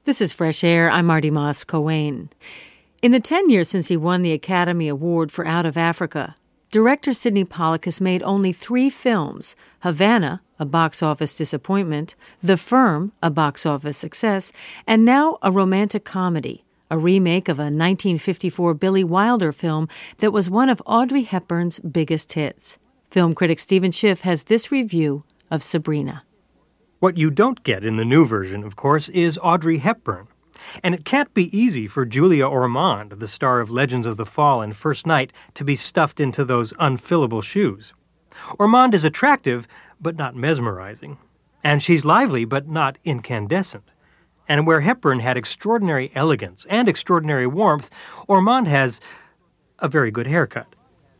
This is Fresh Air. I'm Marty Moss-Coane. In the 10 years since he won the Academy Award for Out of Africa, director Sydney Pollack has made only 3 films: Havana, a box office disappointment; The Firm, a box office success; and now a romantic comedy, a remake of a 1954 Billy Wilder film that was one of Audrey Hepburn's biggest hits. Film critic Stephen Schiff has this review of Sabrina. What you don't get in the new version, of course, is Audrey Hepburn. And it can't be easy for Julia Ormond, the star of Legends of the Fall and First Night, to be stuffed into those unfillable shoes. Ormond is attractive, but not mesmerizing. And she's lively, but not incandescent. And where Hepburn had extraordinary elegance and extraordinary warmth, Ormond has a very good haircut.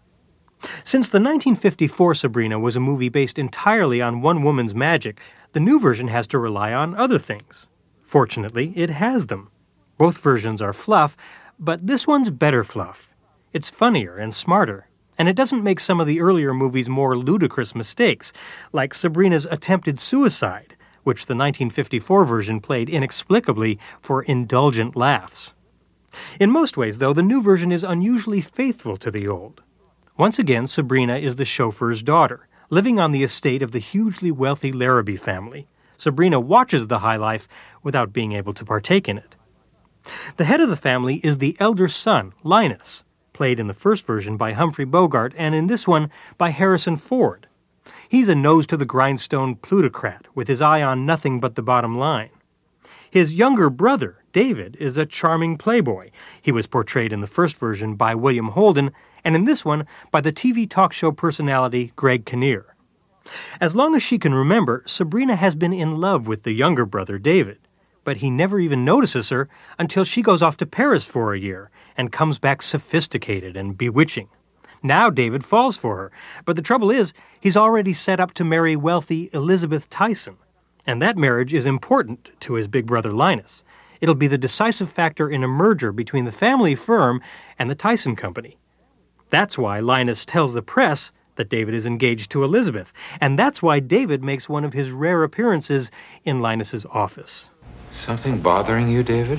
Since the 1954 Sabrina was a movie based entirely on one woman's magic, the new version has to rely on other things. Fortunately, it has them. Both versions are fluff, but this one's better fluff. It's funnier and smarter, and it doesn't make some of the earlier movies' more ludicrous mistakes, like Sabrina's attempted suicide, which the 1954 version played inexplicably for indulgent laughs. In most ways, though, the new version is unusually faithful to the old. Once again, Sabrina is the chauffeur's daughter, living on the estate of the hugely wealthy Larrabee family. Sabrina watches the high life without being able to partake in it. The head of the family is the elder son, Linus, played in the first version by Humphrey Bogart and in this one by Harrison Ford. He's a nose-to-the-grindstone plutocrat with his eye on nothing but the bottom line. His younger brother, David, is a charming playboy. He was portrayed in the first version by William Holden, and in this one by the TV talk show personality Greg Kinnear. As long as she can remember, Sabrina has been in love with the younger brother, David, but he never even notices her until she goes off to Paris for a year and comes back sophisticated and bewitching. Now David falls for her, but the trouble is, he's already set up to marry wealthy Elizabeth Tyson, and that marriage is important to his big brother Linus. It'll be the decisive factor in a merger between the family firm and the Tyson Company. That's why Linus tells the press that David is engaged to Elizabeth, and that's why David makes one of his rare appearances in Linus's office. Something bothering you, David?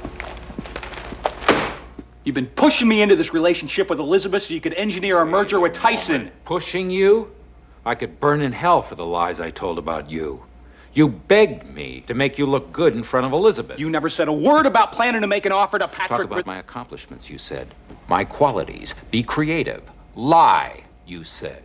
You've been pushing me into this relationship with Elizabeth so you could engineer a merger with Tyson. Pushing you? I could burn in hell for the lies I told about you. You begged me to make you look good in front of Elizabeth. You never said a word about planning to make an offer to Patrick. Talk about my accomplishments, you said. My qualities. Be creative. Lie, you said.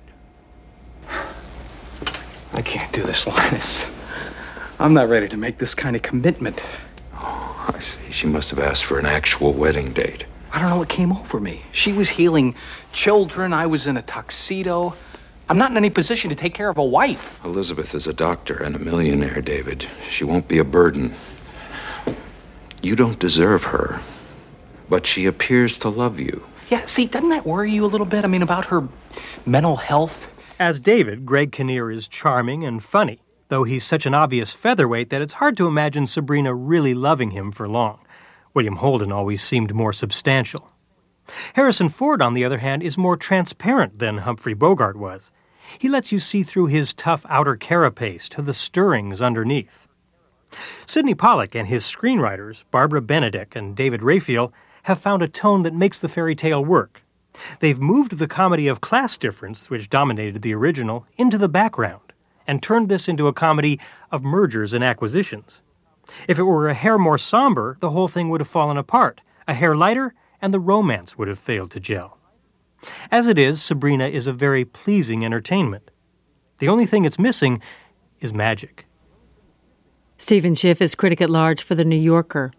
I can't do this, Linus. I'm not ready to make this kind of commitment. Oh, I see. She must have asked for an actual wedding date. I don't know what came over me. She was healing children. I was in a tuxedo. I'm not in any position to take care of a wife. Elizabeth is a doctor and a millionaire, David. She won't be a burden. You don't deserve her, but she appears to love you. Yeah, see, doesn't that worry you a little bit? I mean, about her mental health? As David, Greg Kinnear is charming and funny, though he's such an obvious featherweight that it's hard to imagine Sabrina really loving him for long. William Holden always seemed more substantial. Harrison Ford, on the other hand, is more transparent than Humphrey Bogart was. He lets you see through his tough outer carapace to the stirrings underneath. Sydney Pollack and his screenwriters, Barbara Benedict and David Raphael, have found a tone that makes the fairy tale work. They've moved the comedy of class difference, which dominated the original, into the background, and turned this into a comedy of mergers and acquisitions. If it were a hair more somber, the whole thing would have fallen apart. A hair lighter, and the romance would have failed to gel. As it is, Sabrina is a very pleasing entertainment. The only thing it's missing is magic. Stephen Schiff is critic at large for The New Yorker.